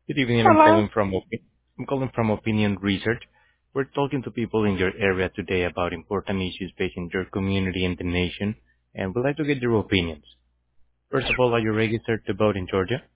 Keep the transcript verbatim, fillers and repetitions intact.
Good evening. I'm Hello. calling from Opi- I'm calling from Opinion Research. We're talking to people in your area today about important issues facing your community and the nation, and we'd like to get your opinions. First of all, are you registered to vote in Georgia?